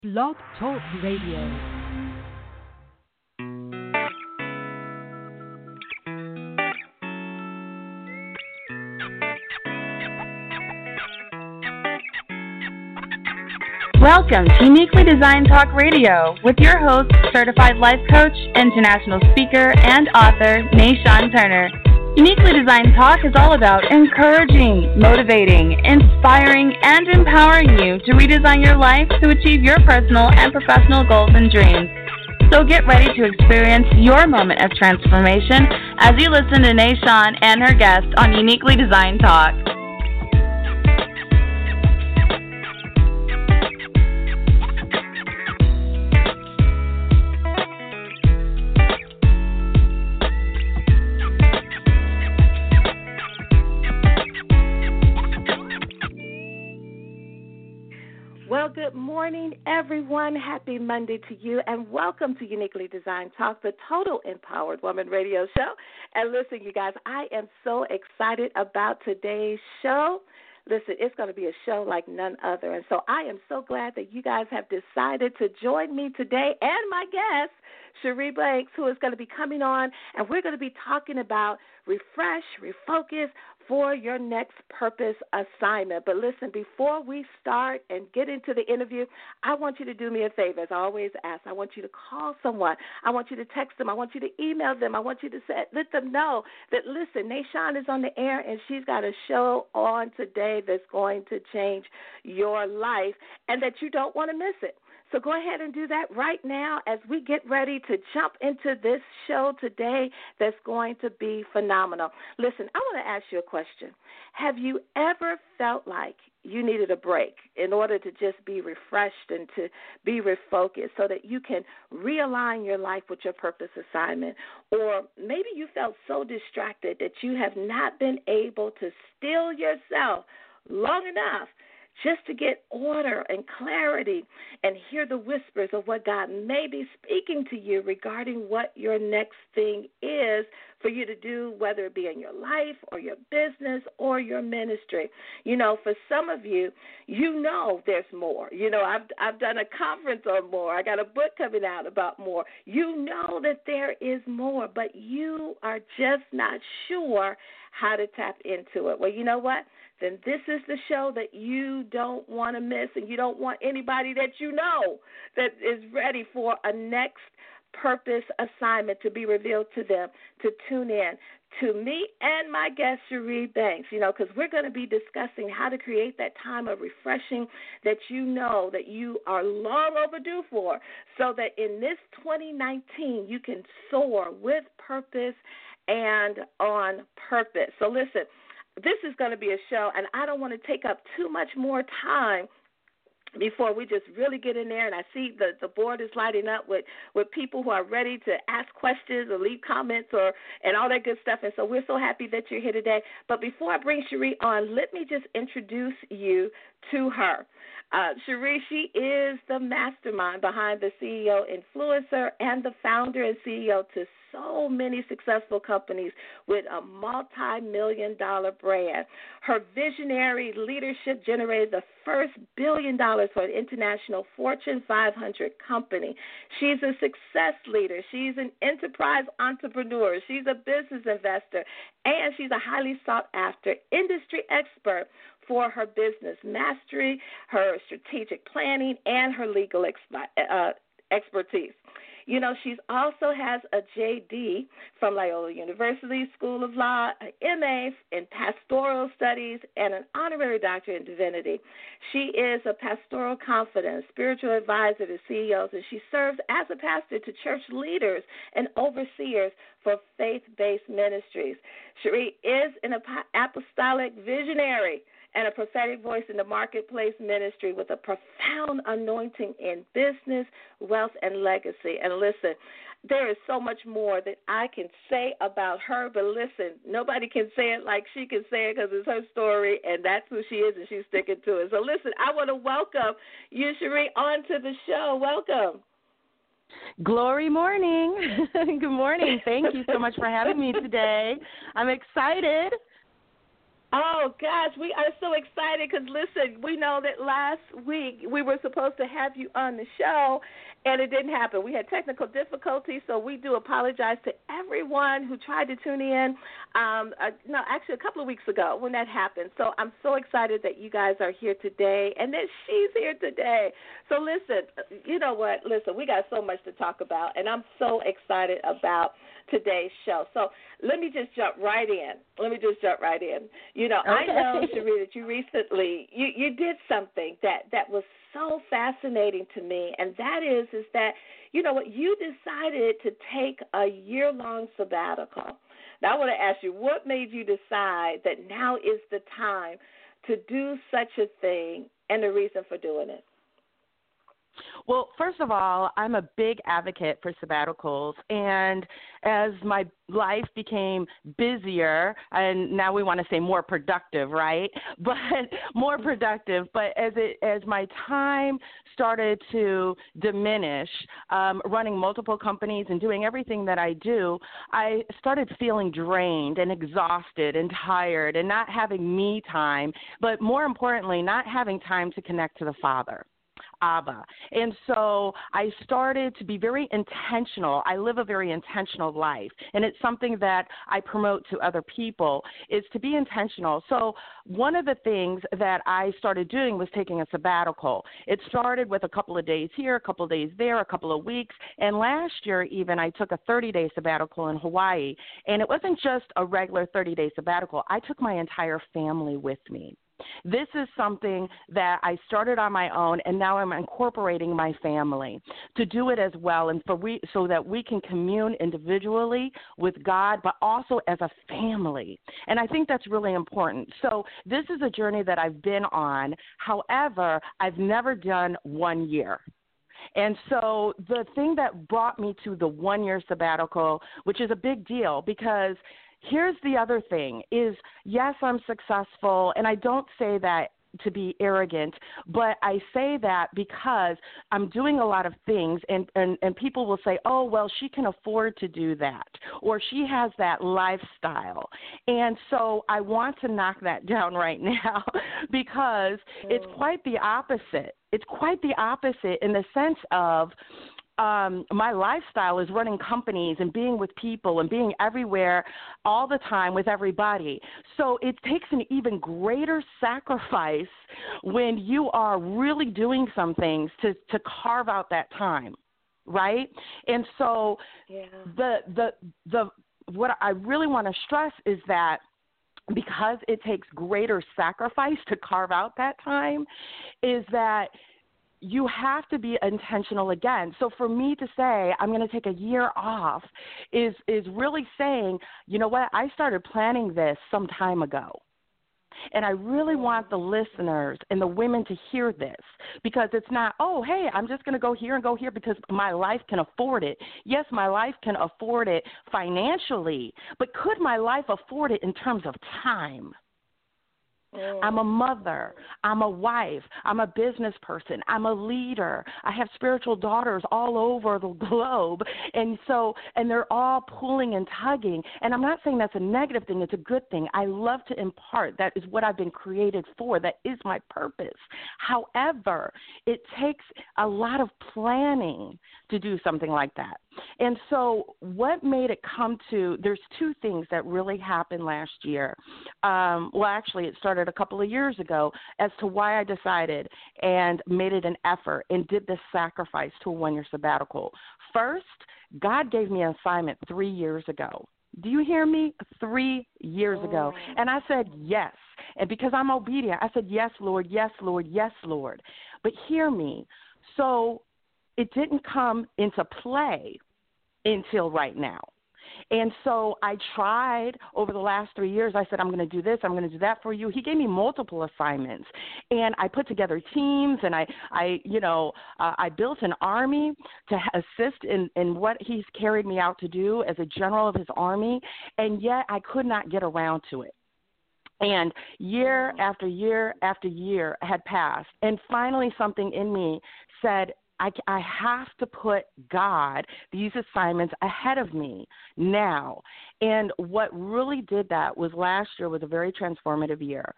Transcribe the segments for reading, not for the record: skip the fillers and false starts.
Blog Talk Radio. Welcome to Uniquely Designed Talk Radio with your host, certified life coach, international speaker, and author, Nayshawn Turner. Uniquely Designed Talk is all about encouraging, motivating, inspiring, and empowering you to redesign your life to achieve your personal and professional goals and dreams. So get ready to experience your moment of transformation as you listen to Nayshawn and her guest on Uniquely Designed Talk. Well, good morning, everyone. Happy Monday to you, and welcome to Uniquely Designed Talk, the Total Empowered Woman radio show. And listen, you guys, I am so excited about today's show. Listen, it's going to be a show like none other, and so I am so glad that you guys have decided to join me today and my guest, Cherie Banks, who is going to be coming on, and we're going to be talking about refresh, refocus, for your next purpose assignment. But listen, before we start and get into the interview, I want you to do me a favor. As I always ask, I want you to call someone. I want you to text them. I want you to email them. I want you to let them know that, listen, Nayshawn is on the air, and she's got a show on today that's going to change your life and that you don't want to miss it. So go ahead and do that right now as we get ready to jump into this show today that's going to be phenomenal. Listen, I want to ask you a question. Have you ever felt like you needed a break in order to just be refreshed and to be refocused so that you can realign your life with your purpose assignment? Or maybe you felt so distracted that you have not been able to still yourself long enough just to get order and clarity and hear the whispers of what God may be speaking to you regarding what your next thing is for you to do, whether it be in your life or your business or your ministry. You know, for some of you, you know there's more. You know, I've done a conference on more. I got a book coming out about more. You know that there is more, but you are just not sure how to tap into it. Well, you know what? Then this is the show that you don't want to miss, and you don't want anybody that you know that is ready for a next purpose assignment to be revealed to them to tune in to me and my guest, Cherie Banks, you know, because we're going to be discussing how to create that time of refreshing that you know that you are long overdue for, so that in this 2019 you can soar with purpose and on purpose. So listen, this is going to be a show, and I don't want to take up too much more time before we just really get in there. And I see the board is lighting up with people who are ready to ask questions or leave comments and all that good stuff. And so we're so happy that you're here today. But before I bring Cherie on, let me just introduce you to her. Cherie, she is the mastermind behind the CEO Influencer and the founder and CEO to so many successful companies with a multi-million-dollar brand. Her visionary leadership generated the first $1 billion for an international Fortune 500 company. She's a success leader. She's an enterprise entrepreneur. She's a business investor, and she's a highly sought-after industry expert for her business mastery, her strategic planning, and her legal expertise. You know, she also has a JD from Loyola University School of Law, an MA in Pastoral Studies, and an honorary doctorate in divinity. She is a pastoral confidant, spiritual advisor to CEOs, and she serves as a pastor to church leaders and overseers for faith-based ministries. Cherie is an apostolic visionary and a prophetic voice in the marketplace ministry with a profound anointing in business, wealth, and legacy. And listen, there is so much more that I can say about her, but listen, nobody can say it like she can say it because it's her story, and that's who she is, and she's sticking to it. So listen, I want to welcome you, Cherie, onto the show. Welcome. Glory morning. Good morning. Thank you so much for having me today. I'm excited. Oh, gosh, we are so excited because, listen, we know that last week we were supposed to have you on the show, and it didn't happen. We had technical difficulties, so we do apologize to everyone who tried to tune in, actually a couple of weeks ago when that happened. So I'm so excited that you guys are here today and that she's here today. So, listen, you know what? Listen, we got so much to talk about, and I'm so excited about today's show. So let me just jump right in. You know, okay. I know, Cherie, that you recently, you did something that was so fascinating to me, and that is that, you know what, you decided to take a year-long sabbatical. Now I want to ask you, what made you decide that now is the time to do such a thing and the reason for doing it? Well, first of all, I'm a big advocate for sabbaticals, and as my life became busier, and now we want to say more productive, right? But more productive. But as my time started to diminish, running multiple companies and doing everything that I do, I started feeling drained and exhausted and tired and not having me time, but more importantly, not having time to connect to the Father. Abba. And so I started to be very intentional. I live a very intentional life, and it's something that I promote to other people is to be intentional. So one of the things that I started doing was taking a sabbatical. It started with a couple of days here, a couple of days there, a couple of weeks, and last year even I took a 30-day sabbatical in Hawaii, and it wasn't just a regular 30-day sabbatical. I took my entire family with me. This is something that I started on my own, and now I'm incorporating my family to do it as well, and so that we can commune individually with God, but also as a family. And I think that's really important. So this is a journey that I've been on. However, I've never done 1 year. And so the thing that brought me to the 1 year sabbatical, which is a big deal because here's the other thing is, yes, I'm successful, and I don't say that to be arrogant, but I say that because I'm doing a lot of things, and people will say, oh, well, she can afford to do that, or she has that lifestyle. And so I want to knock that down right now because it's quite the opposite. It's quite the opposite in the sense of my lifestyle is running companies and being with people and being everywhere all the time with everybody. So it takes an even greater sacrifice when you are really doing some things to carve out that time, right? And so what I really want to stress is that because it takes greater sacrifice to carve out that time, is that you have to be intentional again. So for me to say I'm going to take a year off is really saying, you know what, I started planning this some time ago. And I really want the listeners and the women to hear this because it's not, oh, hey, I'm just going to go here because my life can afford it. Yes, my life can afford it financially, but could my life afford it in terms of time? I'm a mother. I'm a wife. I'm a business person. I'm a leader. I have spiritual daughters all over the globe. And they're all pulling and tugging. And I'm not saying that's a negative thing. It's a good thing. I love to impart. That is what I've been created for. That is my purpose. However, it takes a lot of planning to do something like that. And so what made it come to, there's two things that really happened last year. Well, actually, it started a couple of years ago as to why I decided and made it an effort and did this sacrifice to a 1 year sabbatical. First, God gave me an assignment 3 years ago. Do you hear me? 3 years ago. And I said yes. And because I'm obedient, I said, yes, Lord, yes, Lord, yes, Lord. But hear me. So it didn't come into play until right now. And so I tried over the last 3 years. I said, I'm going to do this. I'm going to do that for you. He gave me multiple assignments. And I put together teams, and I built an army to assist in what he's carried me out to do as a general of his army. And yet I could not get around to it. And year after year after year had passed. And finally something in me said, I have to put God, these assignments ahead of me now. And what really did that was last year was a very transformative year.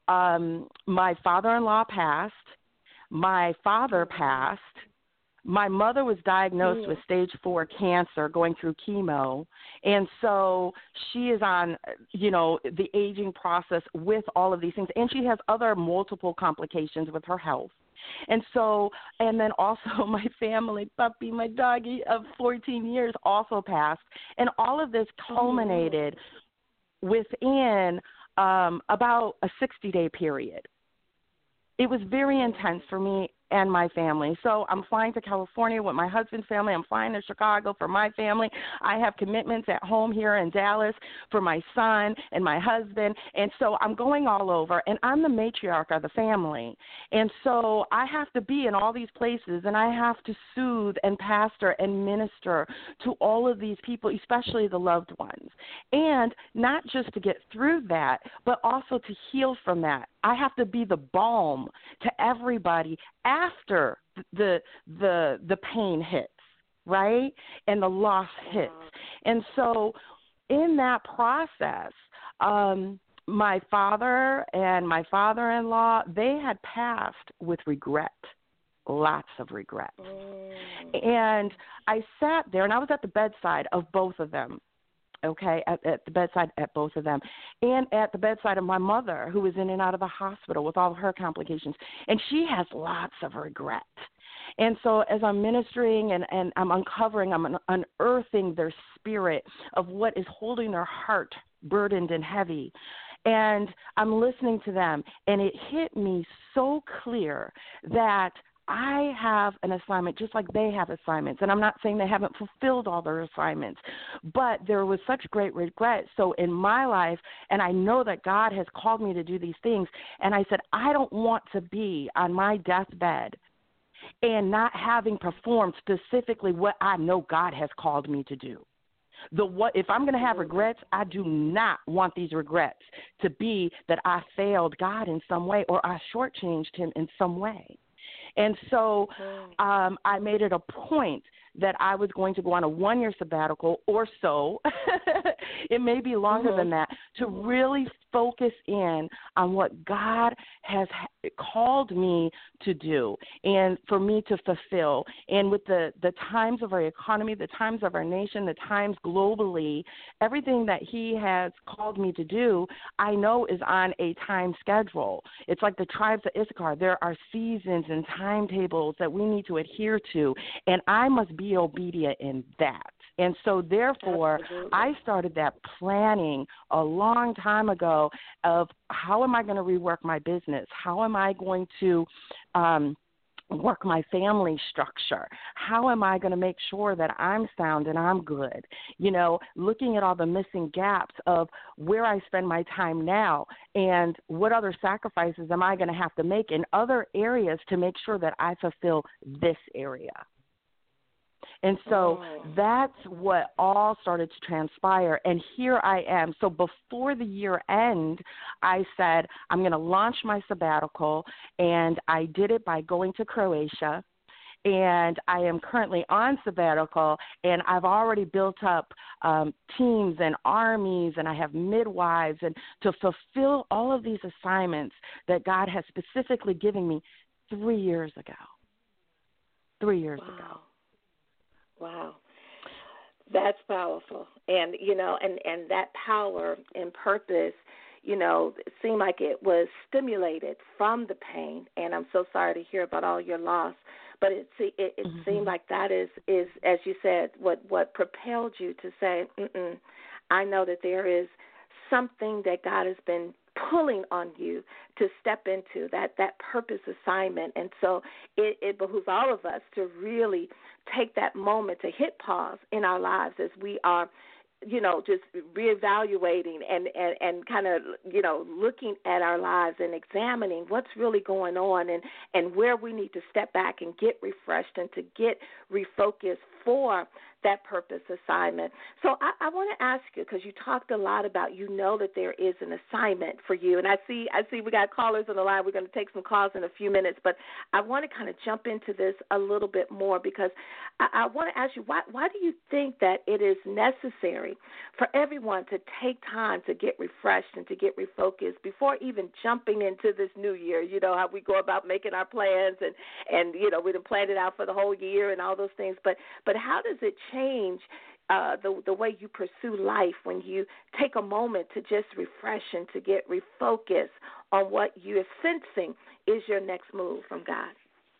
My father-in-law passed. My father passed. My mother was diagnosed with stage 4 cancer going through chemo. And so she is on, the aging process with all of these things. And she has other multiple complications with her health. And so, and then also my family, puppy, my doggy of 14 years also passed. And all of this culminated within about a 60-day period. It was very intense for me and my family. So I'm flying to California with my husband's family. I'm flying to Chicago for my family. I have commitments at home here in Dallas for my son and my husband. And so I'm going all over, and I'm the matriarch of the family. And so I have to be in all these places, and I have to soothe and pastor and minister to all of these people, especially the loved ones. And not just to get through that, but also to heal from that. I have to be the balm to everybody after the pain hits, right? And the loss hits. And so in that process, my father and my father-in-law, they had passed with regret, lots of regret. And I sat there, and I was at the bedside of both of them. Okay, at the bedside at both of them, and at the bedside of my mother, who was in and out of the hospital with all of her complications, and she has lots of regret. And so as I'm ministering and I'm uncovering, I'm unearthing their spirit of what is holding their heart burdened and heavy, and I'm listening to them, and it hit me so clear that I have an assignment just like they have assignments. And I'm not saying they haven't fulfilled all their assignments, but there was such great regret. So in my life, and I know that God has called me to do these things, and I said, I don't want to be on my deathbed and not having performed specifically what I know God has called me to do. If I'm going to have regrets, I do not want these regrets to be that I failed God in some way or I shortchanged him in some way. And so I made it a point that I was going to go on a 1-year sabbatical or so, it may be longer than that, to really focus in on what God has called me to do and for me to fulfill. And with the times of our economy, the times of our nation, the times globally, everything that he has called me to do, I know is on a time schedule. It's like the tribes of Issachar. There are seasons and timetables that we need to adhere to, and I must be obedient in that. And so, therefore, I started that planning a long time ago of how am I going to rework my business? How am I going to work my family structure? How am I going to make sure that I'm sound and I'm good? Looking at all the missing gaps of where I spend my time now and what other sacrifices am I going to have to make in other areas to make sure that I fulfill this area. And so that's what all started to transpire. And here I am. So before the year end, I said, I'm going to launch my sabbatical. And I did it by going to Croatia. And I am currently on sabbatical. And I've already built up teams and armies. And I have midwives. And to fulfill all of these assignments that God has specifically given me 3 years ago. 3 years ago. Wow. That's powerful. And, and that power and purpose, it seemed like it was stimulated from the pain. And I'm so sorry to hear about all your loss. But it seemed like that is, as you said, what propelled you to say, I know that there is something that God has been pulling on you to step into, that purpose assignment. And so it behooves all of us to really take that moment to hit pause in our lives as we are, just reevaluating and kind of, looking at our lives and examining what's really going on and where we need to step back and get refreshed and to get refocused for that purpose assignment. So I want to ask you, because you talked a lot about, you know, that there is an assignment for you. And I see we got callers on the line. We're going to take some calls in a few minutes. But I want to kind of jump into this a little bit more, because I want to ask you, why do you think that it is necessary for everyone to take time to get refreshed and to get refocused before even jumping into this new year? You know, how we go about making our plans and you know, we done planned it out for the whole year and all those things. But how does it change the way you pursue life when you take a moment to just refresh and to get refocused on what you're sensing is your next move from God?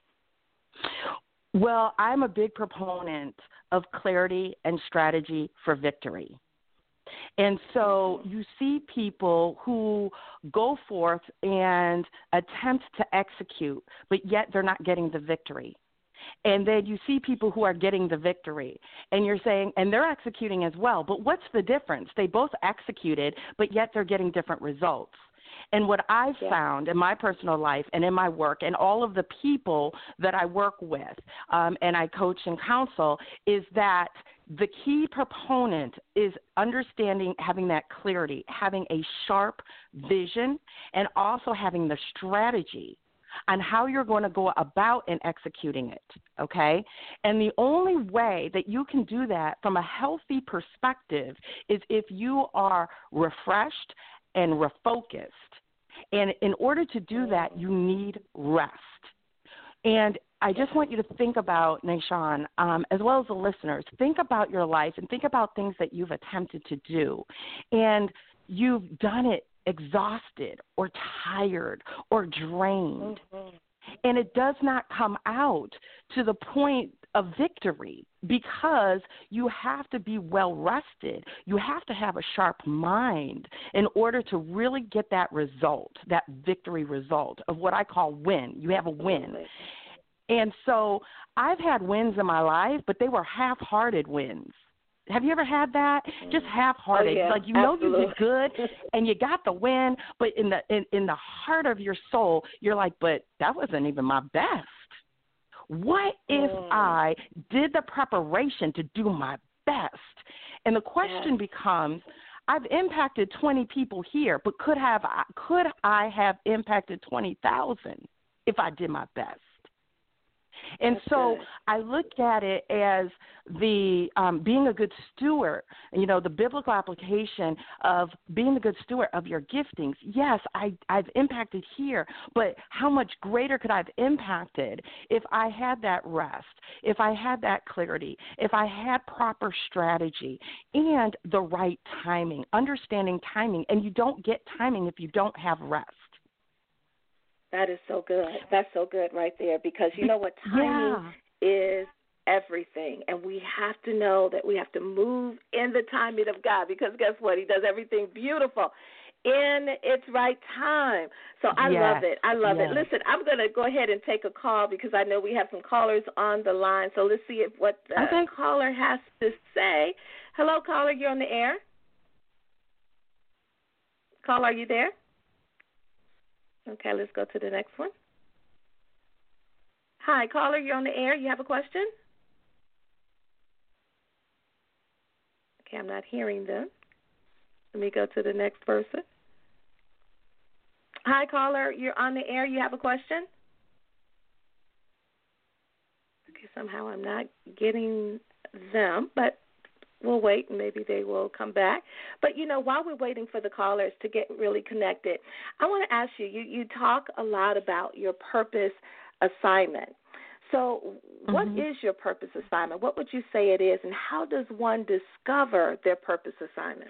Well, I'm a big proponent of clarity and strategy for victory. And so you see people who go forth and attempt to execute, but yet they're not getting the victory. And then you see people who are getting the victory, and you're saying, and they're executing as well, but what's the difference? They both executed, but yet they're getting different results. And what I've found in my personal life and in my work and all of the people that I work with and I coach and counsel is that the key proponent is understanding, having that clarity, having a sharp vision, and also having the strategy on how you're going to go about and executing it, okay? And the only way that you can do that from a healthy perspective is if you are refreshed and refocused. And in order to do that, you need rest. And I just want you to think about, Nashawn, as well as the listeners, think about your life and think about things that you've attempted to do. And you've done it exhausted or tired or drained. And it does not come out to the point of victory because you have to be well rested. You have to have a sharp mind in order to really get that result, that victory result of what I call win. You have a win. And so I've had wins in my life, but they were half-hearted wins. Have you ever had that? Just half-hearted. Oh, yeah. Like, you know, Absolutely. you did good and you got the win, but in the heart of your soul, you're like, but that wasn't even my best. What if I did the preparation to do my best? And the question becomes, I've impacted 20 people here, but could I have impacted 20,000 if I did my best? And so I look at it as the being a good steward, you know, the biblical application of being a good steward of your giftings. Yes, I've impacted here, but how much greater could I have impacted if I had that rest, if I had that clarity, if I had proper strategy and the right timing, understanding timing. And you don't get timing if you don't have rest. That is so good. That's so good right there, because you know what, timing is everything, and we have to know that we have to move in the timing of God, because guess what? He does everything beautiful in its right time. So I love it. I love it. Listen, I'm going to go ahead and take a call because I know we have some callers on the line. So let's see what the caller has to say. Hello, caller. You're on the air. Caller, are you there? Okay, let's go to the next one. Hi, caller, you're on the air. You have a question? Okay, I'm not hearing them. Let me go to the next person. Hi, caller, you're on the air. You have a question? Okay, somehow I'm not getting them, but we'll wait, and maybe they will come back. But, you know, while we're waiting for the callers to get really connected, I want to ask you, you talk a lot about your purpose assignment. So what is your purpose assignment? What would you say it is, and how does one discover their purpose assignment?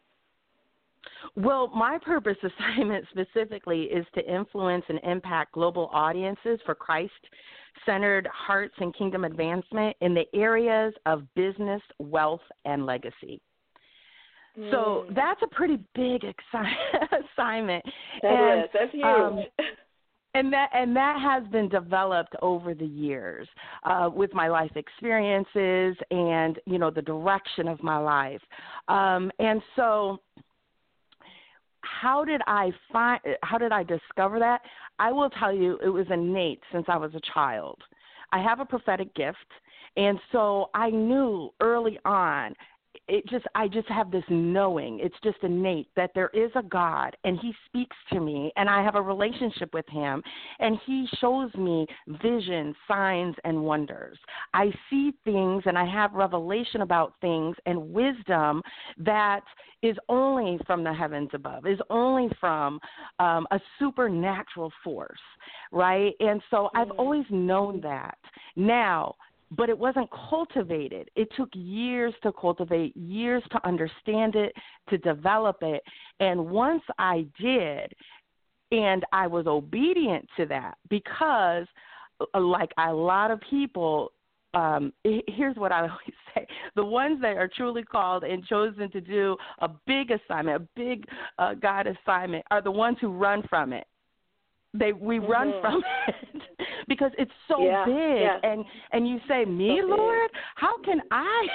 Well, my purpose assignment specifically is to influence and impact global audiences for Christ-centered hearts and kingdom advancement in the areas of business, wealth, and legacy. So that's a pretty big assignment. That's huge. And that has been developed over the years with my life experiences and, you know, the direction of my life. And so how did I discover that? I will tell you, it was innate since I was a child. I have a prophetic gift, and so I knew early on. I just have this knowing. It's just innate that there is a God, and He speaks to me, and I have a relationship with Him, and He shows me visions, signs, and wonders. I see things, and I have revelation about things and wisdom that is only from the heavens above, is only from a supernatural force, right? And so I've always known that. Now, but it wasn't cultivated. It took years to cultivate, years to understand it, to develop it. And once I did, and I was obedient to that, because like a lot of people, here's what I always say. The ones that are truly called and chosen to do a big assignment, a big God assignment, are the ones who run from it. We run from it because it's so big, and you say, "Me, so Lord, how can I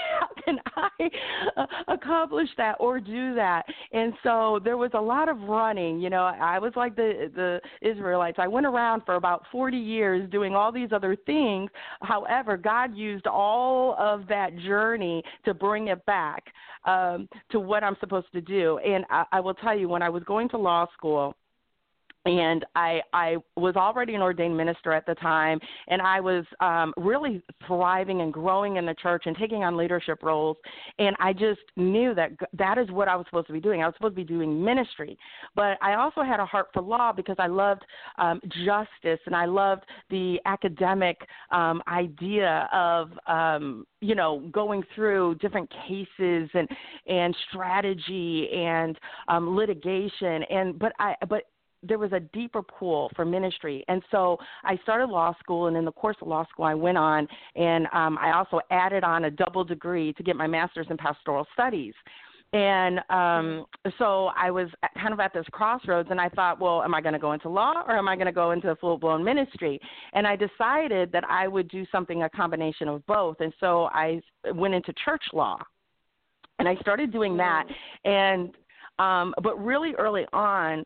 accomplish that or do that?" And so there was a lot of running. You know, I was like the Israelites. I went around for about 40 years doing all these other things. However, God used all of that journey to bring it back to what I'm supposed to do. And I will tell you, when I was going to law school, and I was already an ordained minister at the time, and I was really thriving and growing in the church and taking on leadership roles. And I just knew that that is what I was supposed to be doing. I was supposed to be doing ministry. But I also had a heart for law because I loved justice, and I loved the academic idea of going through different cases and strategy and litigation. But there was a deeper pull for ministry. And so I started law school, and in the course of law school, I went on, and I also added on a double degree to get my master's in pastoral studies. And so I was kind of at this crossroads, and I thought, well, am I going to go into law or am I going to go into full-blown ministry? And I decided that I would do something, a combination of both. And so I went into church law, and I started doing that. And but really early on,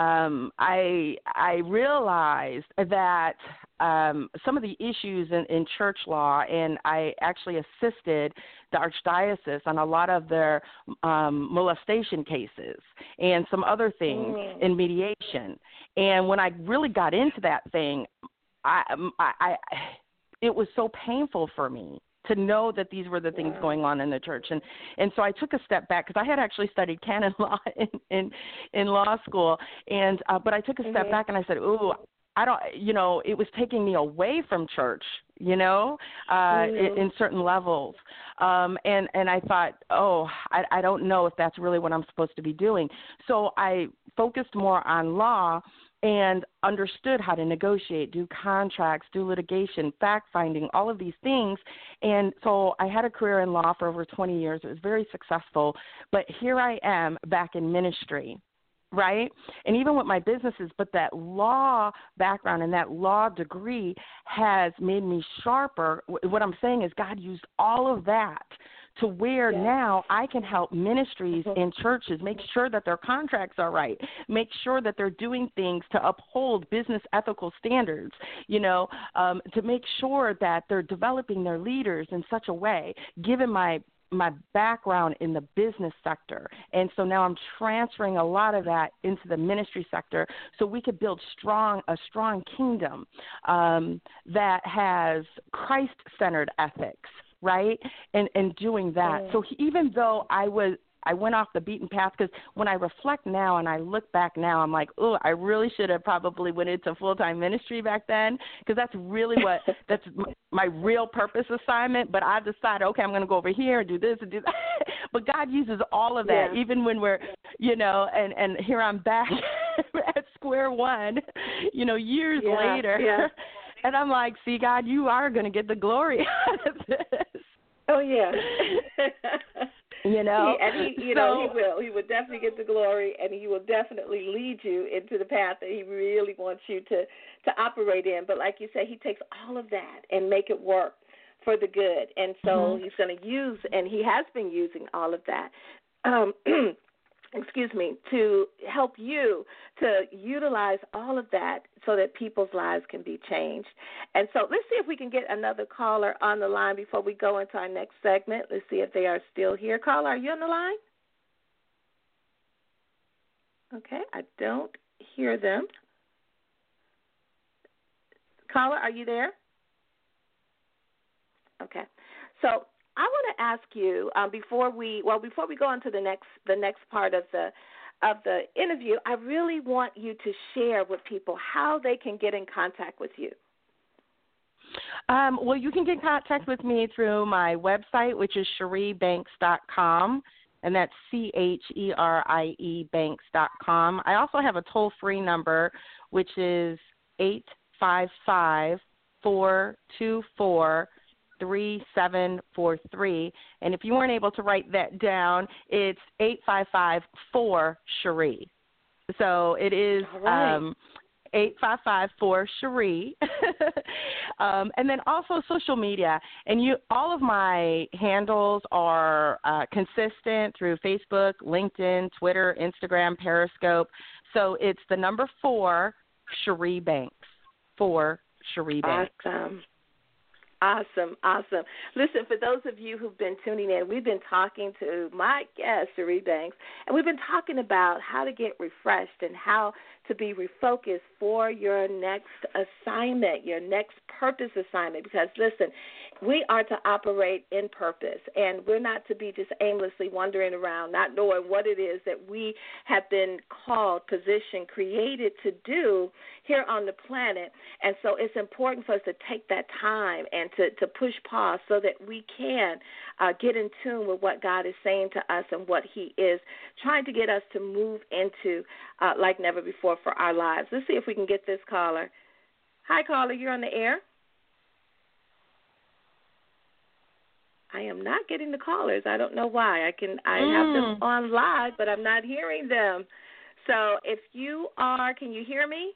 I realized that some of the issues in church law, and I actually assisted the Archdiocese on a lot of their molestation cases and some other things in mediation. And when I really got into that thing, it was so painful for me to know that these were the things going on in the church. And so I took a step back, because I had actually studied canon law in law school. And but I took a step back, and I said, ooh, I don't, it was taking me away from church, in certain levels. And I thought, I don't know if that's really what I'm supposed to be doing. So I focused more on law and understood how to negotiate, do contracts, do litigation, fact-finding, all of these things. And so I had a career in law for over 20 years. It was very successful. But here I am back in ministry, right? And even with my businesses, but that law background and that law degree has made me sharper. What I'm saying is God used all of that to where now I can help ministries and churches make sure that their contracts are right, make sure that they're doing things to uphold business ethical standards, to make sure that they're developing their leaders in such a way, given my background in the business sector. And so now I'm transferring a lot of that into the ministry sector so we could build a strong kingdom that has Christ-centered ethics, right? And doing that. So even though I went off the beaten path, because when I reflect now and I look back now, I'm like, oh, I really should have probably went into full-time ministry back then, because that's really that's my real purpose assignment. But I decided, okay, I'm going to go over here and do this and do that. But God uses all of that, even when we're, and here I'm back at square one, years later. Yeah. And I'm like, see, God, you are going to get the glory out of this. Oh, yeah. He will. He will definitely get the glory, and he will definitely lead you into the path that he really wants you to operate in. But like you say, he takes all of that and make it work for the good. And so he's going to use, and he has been using all of that. to help you to utilize all of that so that people's lives can be changed. And so let's see if we can get another caller on the line before we go into our next segment. Let's see if they are still here. Caller, are you on the line? Okay, I don't hear them. Caller, are you there? Okay. So I want to ask you before we go on to the next part of the interview, I really want you to share with people how they can get in contact with you. Well, you can get in contact with me through my website, which is CherieBanks.com, and that's CHERIE Banks.com. I also have a toll-free number, which is 855-424-3743. And if you weren't able to write that down, it's 855-4-CHERIE. So it is 855-4-CHERIE. And then also social media. And all of my handles are consistent through Facebook, LinkedIn, Twitter, Instagram, Periscope. So it's the number 4, Cherie Banks. 4, Cherie Banks. Awesome. Listen, for those of you who've been tuning in, we've been talking to my guest, Cherie Banks, and we've been talking about how to get refreshed and how to be refocused for your next assignment, your next purpose assignment. Because, listen, we are to operate in purpose, and we're not to be just aimlessly wandering around, not knowing what it is that we have been called, positioned, created to do here on the planet. And so it's important for us to take that time and to push pause so that we can get in tune with what God is saying to us and what he is trying to get us to move into like never before for our lives. Let's see if we can get this caller. Hi, caller. You're on the air. I am not getting the callers. I don't know why. I have them on live, but I'm not hearing them. So if you are, can you hear me?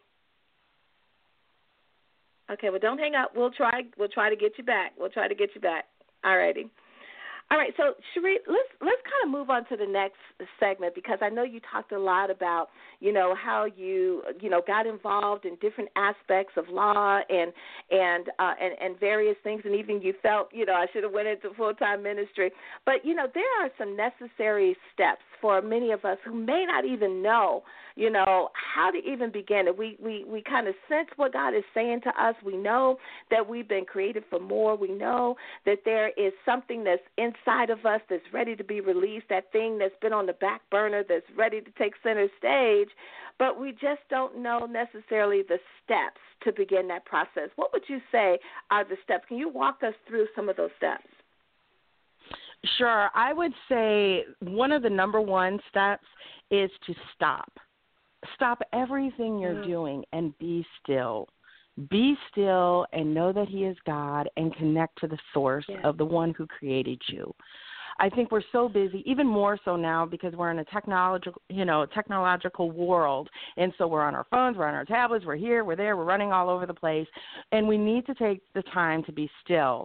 Okay, well, don't hang up. We'll try to get you back. All righty. All right, so Cherie, let's kind of move on to the next segment, because I know you talked a lot about, how you got involved in different aspects of law and various things, and even you felt, I should have went into full-time ministry. But, there are some necessary steps for many of us who may not even know, how to even begin. We kind of sense what God is saying to us. We know that we've been created for more. We know that there is something that's inside of us that's ready to be released, that thing that's been on the back burner that's ready to take center stage, but we just don't know necessarily the steps to begin that process. What would you say are the steps? Can you walk us through some of those steps? Sure. I would say one of the number one steps is to stop. Stop everything you're doing and be still. Be still and know that he is God and connect to the source of the one who created you. I think we're so busy, even more so now because we're in a technological world. And so we're on our phones, we're on our tablets, we're here, we're there, we're running all over the place. And we need to take the time to be still.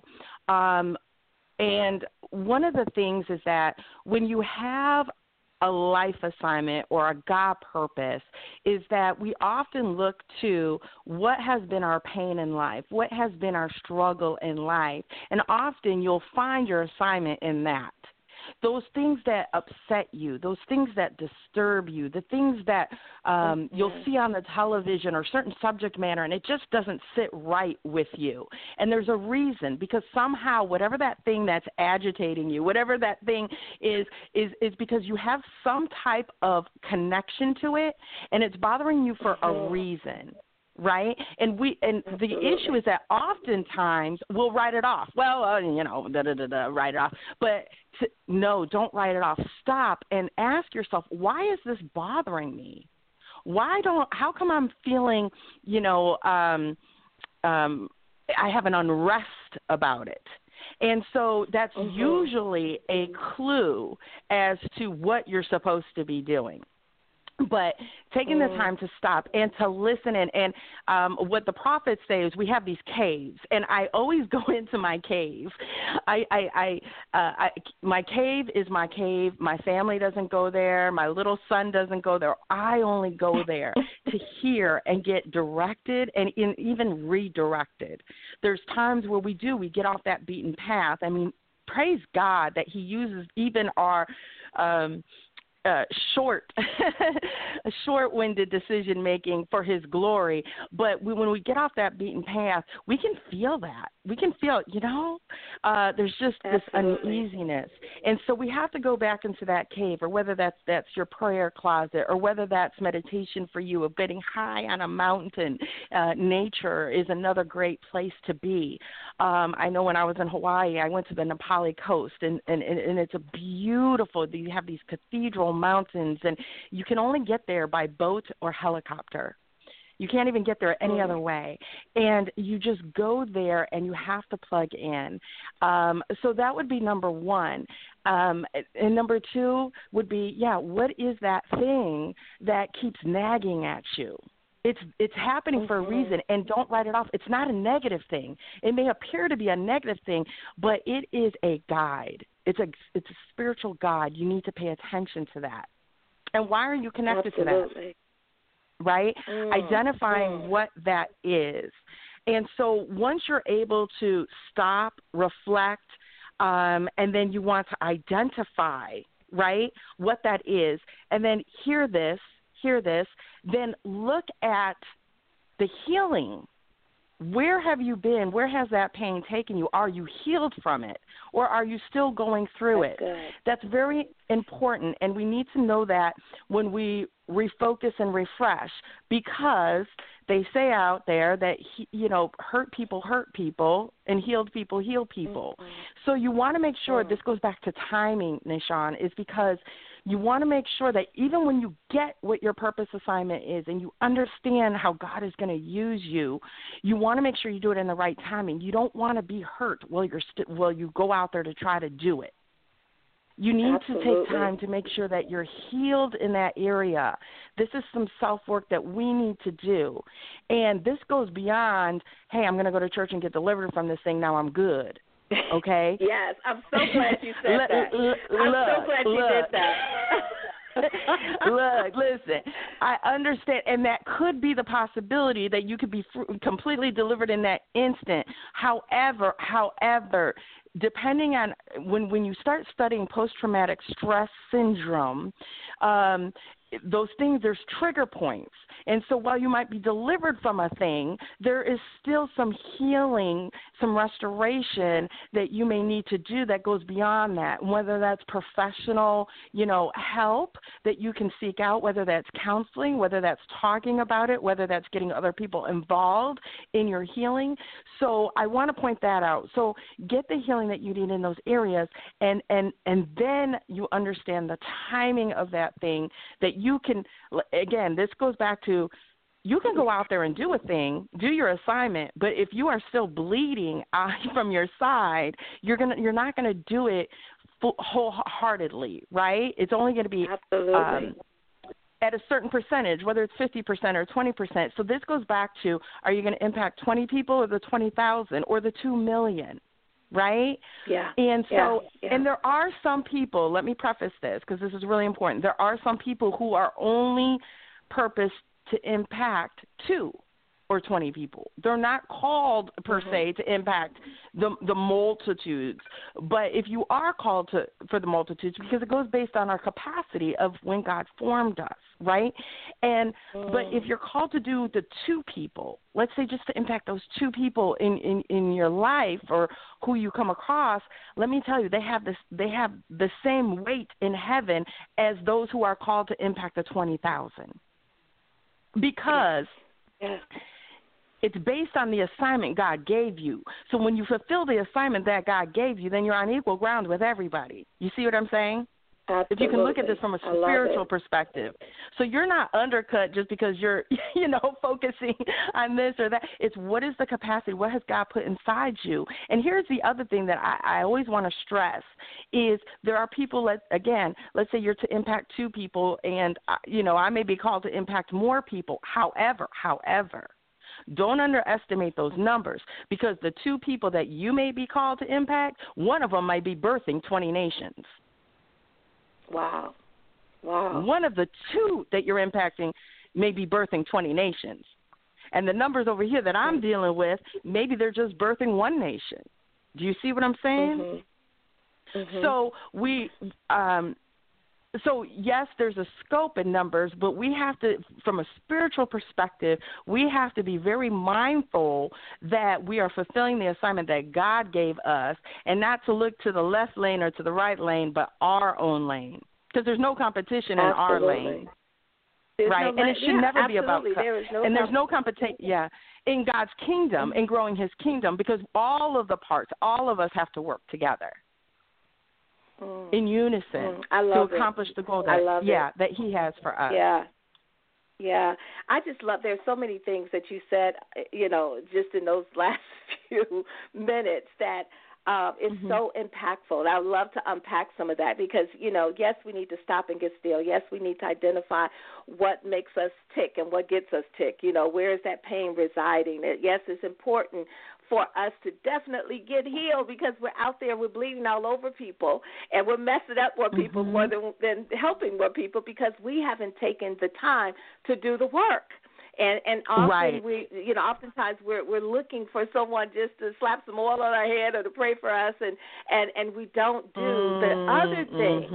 And one of the things is that when you have a life assignment or a God purpose, is that we often look to what has been our pain in life, what has been our struggle in life, and often you'll find your assignment in that. Those things that upset you, those things that disturb you, the things that you'll see on the television or certain subject matter, and it just doesn't sit right with you. And there's a reason, because somehow whatever that thing that's agitating you, whatever that thing is because you have some type of connection to it, and it's bothering you for a reason. Right? And the issue is that oftentimes we'll write it off. Well, write it off. But no, don't write it off. Stop and ask yourself, why is this bothering me? How come I'm feeling, I have an unrest about it? And so that's usually a clue as to what you're supposed to be doing. But taking the time to stop and to listen and what the prophets say is we have these caves, and I always go into my cave. My cave is my cave. My family doesn't go there. My little son doesn't go there. I only go there to hear and get directed and even redirected. There's times where we get off that beaten path. I mean, praise God that he uses even our short-winded decision-making for his glory. But when we get off that beaten path, we can feel that. We can feel, there's just this uneasiness. And so we have to go back into that cave, or whether that's your prayer closet, or whether that's meditation for you of getting high on a mountain. Nature is another great place to be. I know when I was in Hawaii, I went to the Nepali coast, and it's a beautiful, you have these cathedral mountains, and you can only get there by boat or helicopter. You can't even get there any other way. And you just go there and you have to plug in. So that would be number one. And number two would be, what is that thing that keeps nagging at you? It's happening for a reason, and don't write it off. It's not a negative thing. It may appear to be a negative thing, but it is a guide. It's a spiritual guide. You need to pay attention to that. And why are you connected to that? Right? Identifying what that is. And so once you're able to stop, reflect, and then you want to identify, right, what that is, and then hear this, then look at the healing. Where have you been? Where has that pain taken you? Are you healed from it, or are you still going through it? Good. That's very important, and we need to know that when we refocus and refresh, because they say out there that, hurt people, and healed people heal people. So you want to make sure, this goes back to timing, Nishan, is because you want to make sure that even when you get what your purpose assignment is and you understand how God is going to use you, you want to make sure you do it in the right timing. You don't want to be hurt while you go out there to try to do it. You need to take time to make sure that you're healed in that area. This is some self-work that we need to do. And this goes beyond, hey, I'm going to go to church and get delivered from this thing, now I'm good. Okay? Yes, I'm so glad you said that. I'm so glad you did that. Look, listen, I understand, and that could be the possibility that you could be completely delivered in that instant. However, depending on when you start studying post-traumatic stress syndrome, those things, there's trigger points. And so while you might be delivered from a thing, there is still some healing, some restoration that you may need to do that goes beyond that, whether that's professional, help that you can seek out, whether that's counseling, whether that's talking about it, whether that's getting other people involved in your healing. So I want to point that out. So get the healing that you need in those areas, and then you understand the timing of that thing that you can, again, this goes back to, you can go out there and do a thing, do your assignment, but if you are still bleeding from your side, you're not gonna do it wholeheartedly, right? It's only going to be at a certain percentage, whether it's 50% or 20%. So this goes back to, are you going to impact 20 people or the 20,000 or the 2 million? Right? Yeah. And so, and there are some people, let me preface this because this is really important. There are some people who are only purposed to impact 2 or 20 people. They're not called per se to impact the multitudes. But if you are called for the multitudes, because it goes based on our capacity of when God formed us, right? And but if you're called to do the 2 people, let's say just to impact those 2 people in your life or who you come across, let me tell you, they have the same weight in heaven as those who are called to impact the 20,000. Because it's based on the assignment God gave you. So when you fulfill the assignment that God gave you, then you're on equal ground with everybody. You see what I'm saying? Absolutely. If you can look at this from a spiritual perspective. So you're not undercut just because you're, focusing on this or that. It's what is the capacity? What has God put inside you? And here's the other thing that I always want to stress is there are people, let's say you're to impact 2 people and, I may be called to impact more people. However, don't underestimate those numbers because the 2 people that you may be called to impact, one of them might be birthing 20 nations. Wow. One of the 2 that you're impacting may be birthing 20 nations. And the numbers over here that I'm dealing with, maybe they're just birthing 1 nation. Do you see what I'm saying? Mm-hmm. So so yes, there's a scope in numbers, but we have to, from a spiritual perspective, we have to be very mindful that we are fulfilling the assignment that God gave us and not to look to the left lane or to the right lane, but our own lane. Because there's no competition in our lane. Right, and it should never be about there's no competition. Yeah, in God's kingdom, in growing His kingdom, because all of the parts, all of us have to work together in unison to accomplish the goal that He has for us. Yeah, I just love. There's so many things that you said, just in those last few minutes that. It's so impactful. And I would love to unpack some of that because, yes, we need to stop and get still. Yes, we need to identify what makes us tick and what gets us tick. Where is that pain residing? Yes, it's important for us to definitely get healed because we're out there, we're bleeding all over people, and we're messing up more people more than helping more people because we haven't taken the time to do the work. And often oftentimes we're looking for someone just to slap some oil on our head or to pray for us, and we don't do the other thing.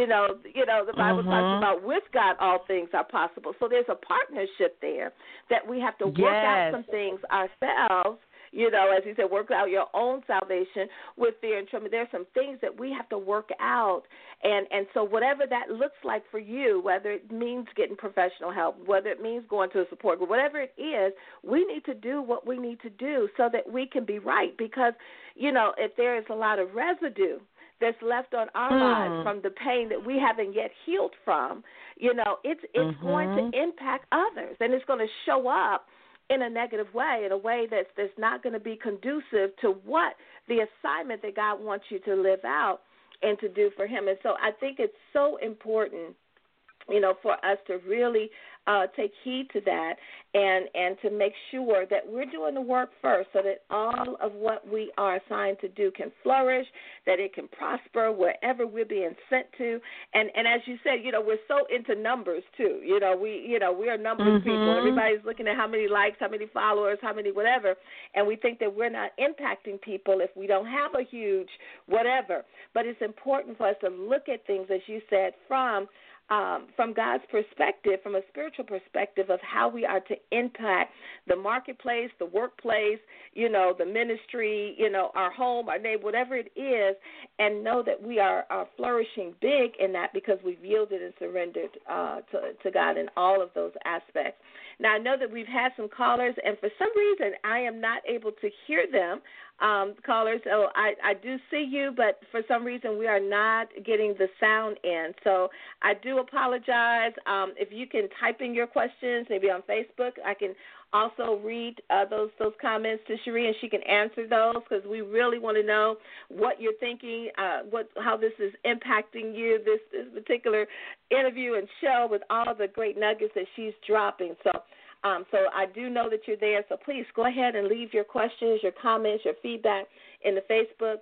The Bible talks about with God all things are possible. So there's a partnership there that we have to work out some things ourselves. As you said, work out your own salvation with fear and trembling. There are some things that we have to work out. And so whatever that looks like for you, whether it means getting professional help, whether it means going to a support group, whatever it is, we need to do what we need to do so that we can be right. Because, if there is a lot of residue that's left on our lives from the pain that we haven't yet healed from, it's going to impact others. And it's going to show up in a negative way, in a way that's not going to be conducive to what the assignment that God wants you to live out and to do for Him. And so I think it's so important, for us to really take heed to that and to make sure that we're doing the work first so that all of what we are assigned to do can flourish, that it can prosper wherever we're being sent to. And as you said, we're so into numbers too. We are numbers people. Everybody's looking at how many likes, how many followers, how many whatever, and we think that we're not impacting people if we don't have a huge whatever. But it's important for us to look at things, as you said, from God's perspective, from a spiritual perspective of how we are to impact the marketplace, the workplace, the ministry, our home, our neighbor, whatever it is, and know that we are flourishing big in that because we've yielded and surrendered to God in all of those aspects. Now, I know that we've had some callers, and for some reason I am not able to hear them. Callers, so I do see you, but for some reason we are not getting the sound in. So I do apologize. If you can type in your questions, maybe on Facebook, I can also read those comments to Cherie, and she can answer those because we really want to know what you're thinking, how this is impacting you, this particular interview and show with all the great nuggets that she's dropping. So I do know that you're there, so please go ahead and leave your questions, your comments, your feedback in the Facebook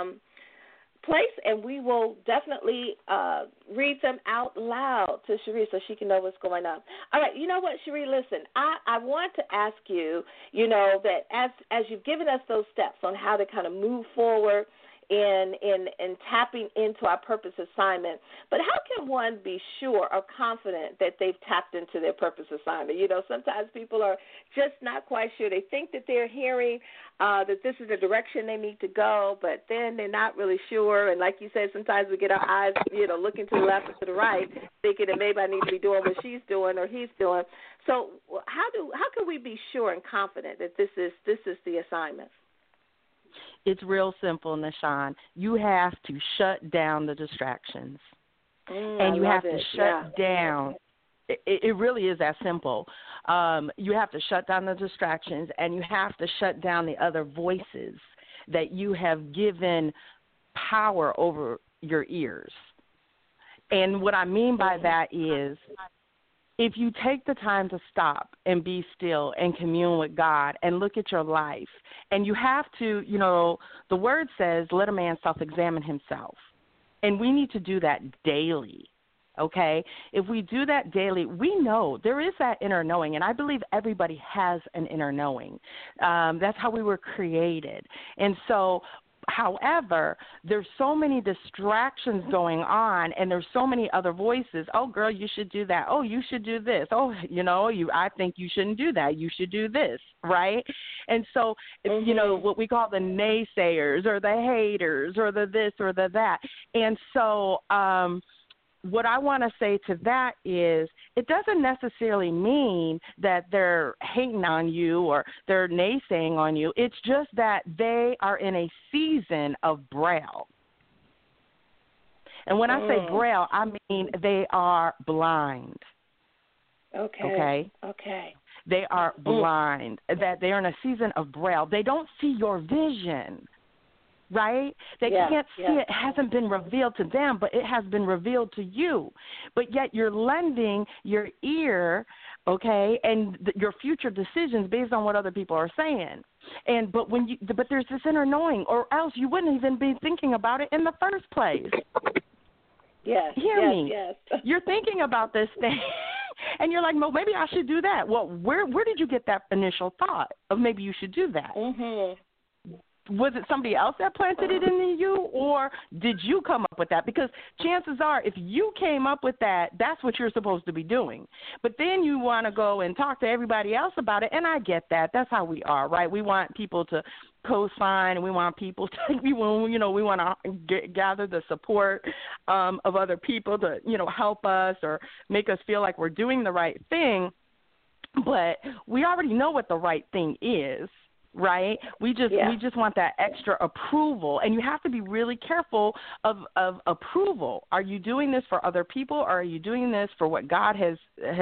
place, and we will definitely read them out loud to Cherie so she can know what's going on. All right, you know what, Cherie, listen, I want to ask you, that as you've given us those steps on how to kind of move forward in tapping into our purpose assignment. But how can one be sure or confident that they've tapped into their purpose assignment? Sometimes people are just not quite sure. They think that they're hearing that this is the direction they need to go, but then they're not really sure. And like you said, sometimes we get our eyes, looking to the left or to the right, thinking that maybe I need to be doing what she's doing or he's doing. So how can we be sure and confident that this is the assignment? It's real simple, Nashawn. You have to shut down the distractions. and you have to shut down. It really is that simple. You have to shut down the distractions, and you have to shut down the other voices that you have given power over your ears. And what I mean by that is, if you take the time to stop and be still and commune with God and look at your life, and you have to, the word says, let a man self-examine himself. And we need to do that daily, okay? If we do that daily, we know there is that inner knowing, and I believe everybody has an inner knowing. That's how we were created. And so, however, there's so many distractions going on, and there's so many other voices. Oh, girl, you should do that. Oh, you should do this. Oh, I think you shouldn't do that. You should do this, right? And so, what we call the naysayers or the haters or the this or the that. And so, what I want to say to that is, it doesn't necessarily mean that they're hating on you or they're naysaying on you. It's just that they are in a season of braille. And when I say braille, I mean they are blind. Okay. They are blind, that they are in a season of braille. They don't see your vision. Right? They can't see it. It hasn't been revealed to them, but it has been revealed to you. But yet you're lending your ear, okay, and your future decisions based on what other people are saying. But there's this inner knowing, or else you wouldn't even be thinking about it in the first place. Hear me. You're thinking about this thing, and you're like, well, maybe I should do that. Well, where did you get that initial thought of maybe you should do that? Was it somebody else that planted it in you, or did you come up with that? Because chances are, if you came up with that, that's what you're supposed to be doing. But then you want to go and talk to everybody else about it, and I get that. That's how we are, right? We want people to co-sign, and we want people to, we want to gather the support of other people to, help us or make us feel like we're doing the right thing. But we already know what the right thing is. Right? We just want that extra approval, and you have to be really careful of approval. Are you doing this for other people, or are you doing this for what God has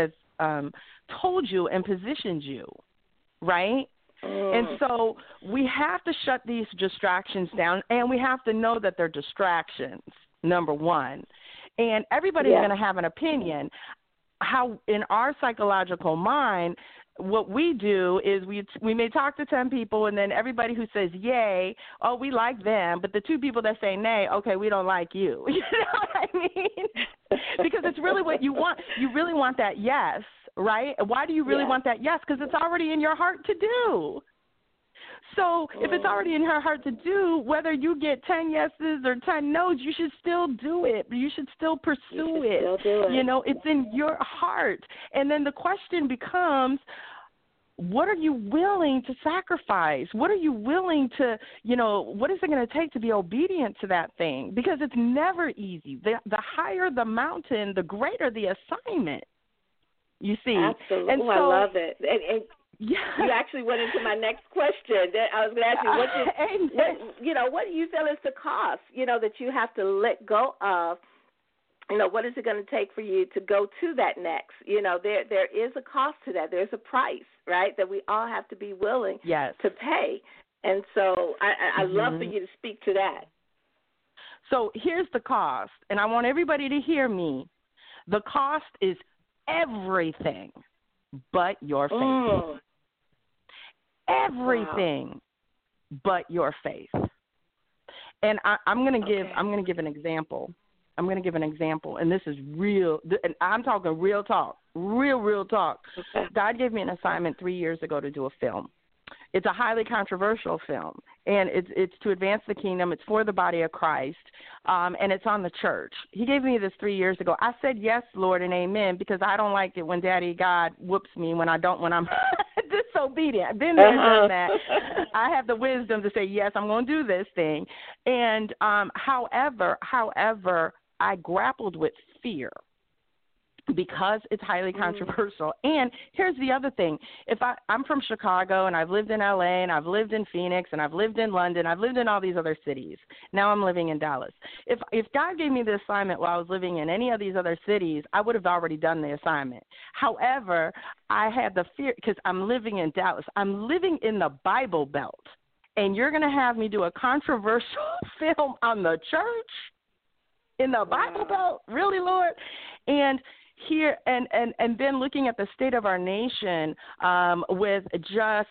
told you and positioned you? Right? And so we have to shut these distractions down, and we have to know that they're distractions, number one. And everybody's going to have an opinion. How in our psychological mind, what we do is we may talk to 10 people, and then everybody who says yay, oh, we like them, but the 2 people that say nay, okay, we don't like you. You know what I mean? Because it's really what you want. You really want that yes, right? Why do you really want that yes? Because it's already in your heart to do. So if it's already in her heart to do, whether you get 10 yeses or 10 no's, you should still do it. You should still pursue it. It's in your heart. And then the question becomes, what are you willing to sacrifice? What are you willing to, what is it going to take to be obedient to that thing? Because it's never easy. The higher the mountain, the greater the assignment. You see? Absolutely. And so, I love it. And you actually went into my next question. I was going to ask you, what do you feel is the cost, that you have to let go of? What is it going to take for you to go to that next? There is a cost to that. There's a price, right, that we all have to be willing to pay. And so I love for you to speak to that. So here's the cost, and I want everybody to hear me. The cost is everything but your faith. Everything but your faith. And I'm going to give an example. And this is real, and I'm talking real talk, real talk. Okay. God gave me an assignment 3 years ago to do a film. It's a highly controversial film, and it's to advance the kingdom. It's for the body of Christ, and it's on the church. He gave me this 3 years ago. I said yes, Lord, and amen, because I don't like it when Daddy God whoops me when I'm disobedient. I've been there and done that. I have the wisdom to say, yes, I'm going to do this thing. And however, I grappled with fear. because it's highly controversial. And here's the other thing. If I'm from Chicago, and I've lived in L.A., and I've lived in Phoenix, and I've lived in London, I've lived in all these other cities. Now I'm living in Dallas. If God gave me the assignment while I was living in any of these other cities, I would have already done the assignment. However, I had the fear because I'm living in Dallas. I'm living in the Bible Belt, and you're going to have me do a controversial film on the church in the Bible Belt? Really, Lord? And here and then looking at the state of our nation with just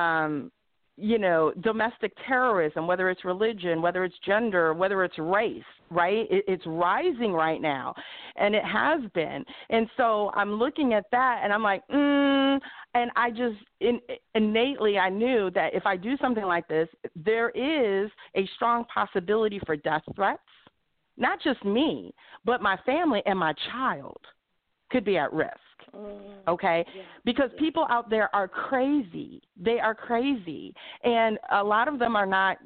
domestic terrorism, whether it's religion, whether it's gender, whether it's race, right? It's rising right now, and it has been. And so I'm looking at that, and I'm like, and I just innately I knew that if I do something like this, there is a strong possibility for death threats, not just me, but my family and my child could be at risk, okay? Yeah. Because people out there are crazy. They are crazy. And a lot of them are not,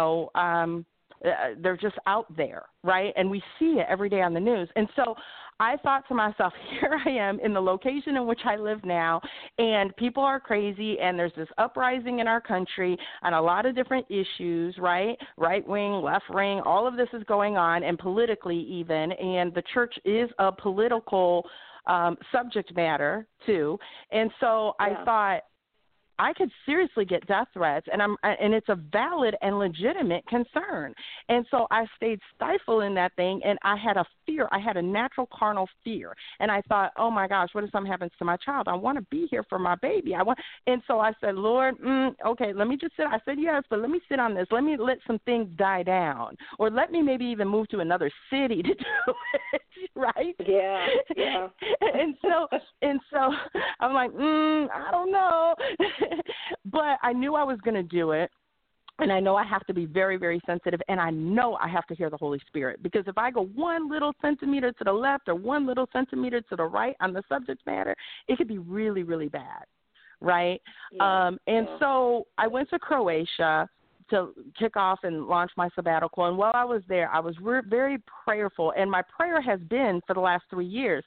they're just out there, right? And we see it every day on the news. And so I thought to myself, here I am in the location in which I live now, and people are crazy, and there's this uprising in our country on a lot of different issues, right? Right wing, left wing, all of this is going on, and politically even, and the church is a political subject matter too. And so I thought I could seriously get death threats, and it's a valid and legitimate concern. And so I stayed stifled in that thing, and I had a fear. I had a natural carnal fear. And I thought, oh my gosh, what if something happens to my child? I want to be here for my baby. And so I said, Lord, okay, let me just sit. I said, yes, but let me sit on this. Let me let some things die down, or let me maybe even move to another city to do it, right? Yeah. and so I'm like, I don't know. But I knew I was going to do it, and I know I have to be very, very sensitive, and I know I have to hear the Holy Spirit, because if I go one little centimeter to the left or one little centimeter to the right on the subject matter, it could be really, really bad, right? Yeah. So I went to Croatia to kick off and launch my sabbatical, and while I was there, I was very prayerful, and my prayer has been for the last 3 years,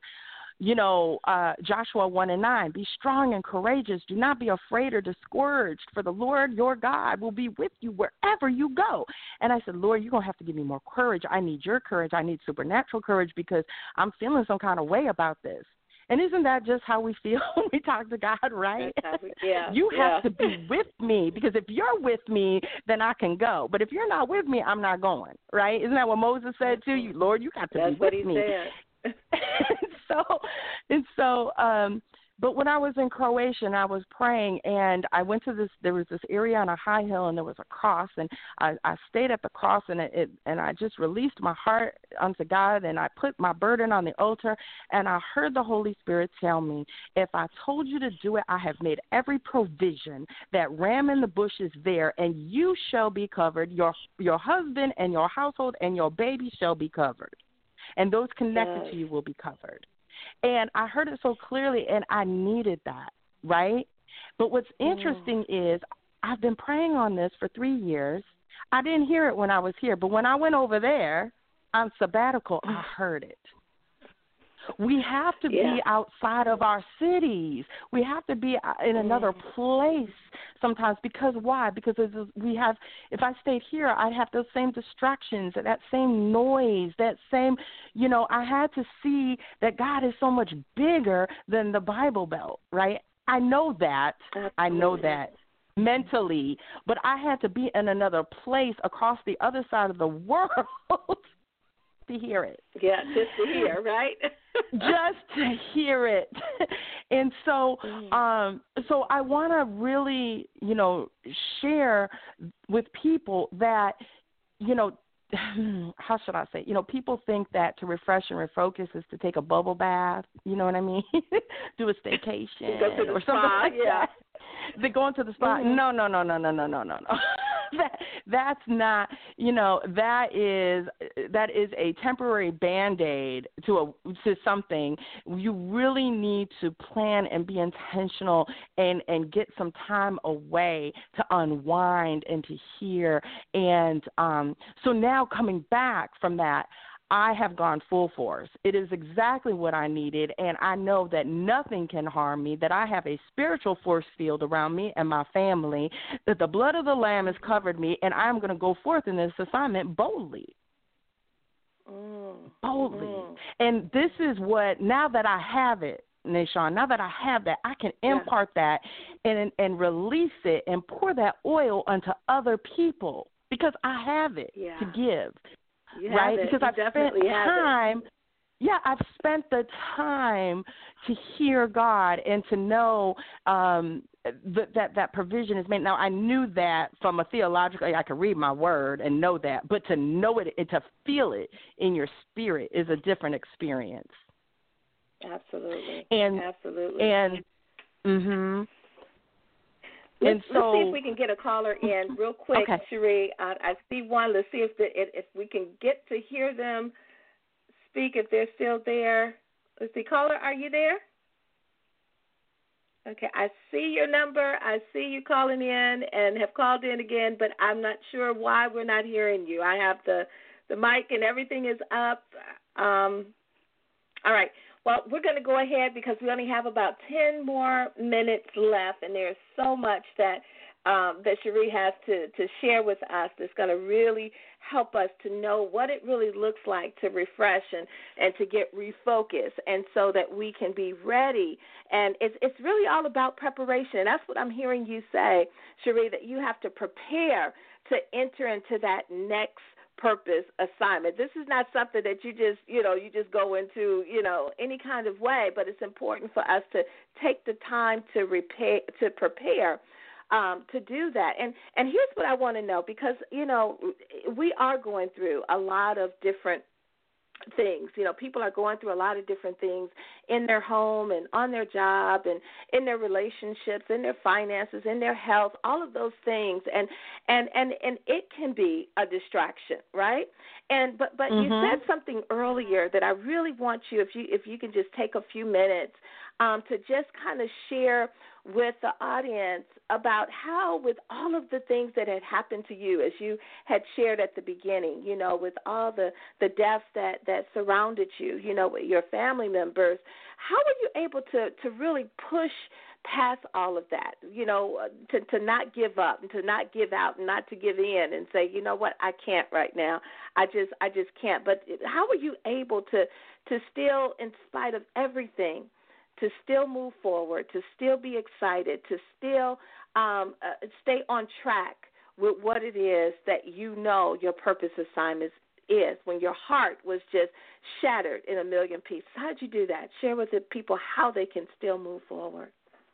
Joshua 1:9, be strong and courageous. Do not be afraid or discouraged, for the Lord your God will be with you wherever you go. And I said, Lord, you're going to have to give me more courage. I need your courage. I need supernatural courage, because I'm feeling some kind of way about this. And isn't that just how we feel when we talk to God, right? You have to be with me, because if you're with me, then I can go. But if you're not with me, I'm not going, right? Isn't that what Moses said to you? Lord, you got to be with me. That's what he said. But when I was in Croatia and I was praying, and I went to there was this area on a high hill, and there was a cross, and I stayed at the cross, and I just released my heart unto God, and I put my burden on the altar, and I heard the Holy Spirit tell me, if I told you to do it, I have made every provision. That ram in the bush is there, and you shall be covered. Your husband and your household and your baby shall be covered, and those connected to you will be covered. And I heard it so clearly, and I needed that, right? But what's interesting is I've been praying on this for 3 years. I didn't hear it when I was here, but when I went over there on sabbatical, I heard it. We have to be outside of our cities. We have to be in another place sometimes. Because why? Because if I stayed here, I'd have those same distractions, that same noise, that same, I had to see that God is so much bigger than the Bible Belt, right? I know that. Absolutely. I know that mentally, but I had to be in another place across the other side of the world to hear it. Yeah, just to hear, right? Just to hear it. And so so I want to really, share with people that, how should I say? People think that to refresh and refocus is to take a bubble bath, you know what I mean? Do a staycation go to the or spa, something like that. They're going to the spa. No. That's not, that is a temporary Band-Aid to something. You really need to plan and be intentional and get some time away to unwind and to hear. And so now coming back from that, I have gone full force. It is exactly what I needed, and I know that nothing can harm me, that I have a spiritual force field around me and my family, that the blood of the Lamb has covered me, and I'm going to go forth in this assignment boldly. Boldly. And this is what, now that I have it, Nashawn, now that I have that, I can impart that and release it and pour that oil onto other people because I have it to give. Right? Because I've spent time. Yeah, I've spent the time to hear God and to know that provision is made. Now, I knew that from a theological, I could read my word and know that, but to know it and to feel it in your spirit is a different experience. Absolutely. Absolutely. Let's see if we can get a caller in real quick, Cherie. I see one. Let's see if we can get to hear them speak, if they're still there. Let's see. Caller, are you there? Okay, I see your number. I see you calling in and have called in again, but I'm not sure why we're not hearing you. I have the mic and everything is up. All right. Well, we're going to go ahead because we only have about 10 more minutes left, and there's so much that Cherie has to share with us that's going to really help us to know what it really looks like to refresh and to get refocused, and so that we can be ready. And it's really all about preparation. And that's what I'm hearing you say, Cherie, that you have to prepare to enter into that next purpose assignment. This is not something that you just go into, any kind of way, but it's important for us to take the time to prepare to do that. And here's what I want to know, because, we are going through a lot of different things. People are going through a lot of different things in their home and on their job and in their relationships, in their finances, in their health, all of those things. And it can be a distraction, right? But you said something earlier that I really want you, if you can just take a few minutes to just kind of share with the audience about how, with all of the things that had happened to you, as you had shared at the beginning, with all the deaths that surrounded you, with your family members, how were you able to really push past all of that, to not give up and to not give out and not to give in and say, you know what, I can't right now. I just can't. But how were you able to still, in spite of everything, to still move forward, to still be excited, to still stay on track with what it is that your purpose assignment is, when your heart was just shattered in a million pieces? How did you do that? Share with the people how they can still move forward.